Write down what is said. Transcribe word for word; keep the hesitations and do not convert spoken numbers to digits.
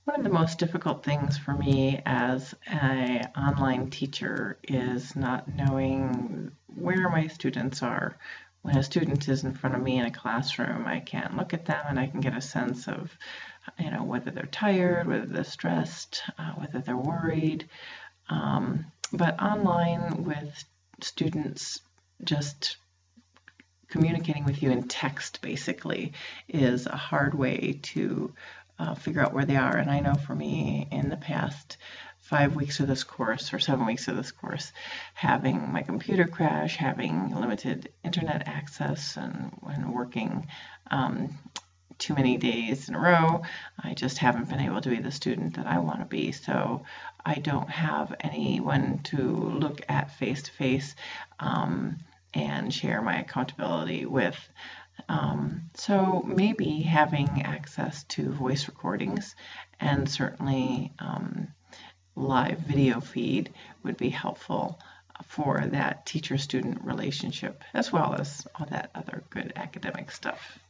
One of the most difficult things for me as an online teacher is not knowing where my students are. When a student is in front of me in a classroom, I can look at them and I can get a sense of, you know, whether they're tired, whether they're stressed, uh, whether they're worried. Um, but online with students, just communicating with you in text basically is a hard way to uh, figure out where they are. And I know for me in the past five weeks of this course or seven weeks of this course, having my computer crash, having limited internet access and when working um, too many days in a row, I just haven't been able to be the student that I want to be. So I don't have anyone to look at face to face and share my accountability with. Um, so maybe having access to voice recordings and certainly um, live video feed would be helpful for that teacher-student relationship, as well as all that other good academic stuff.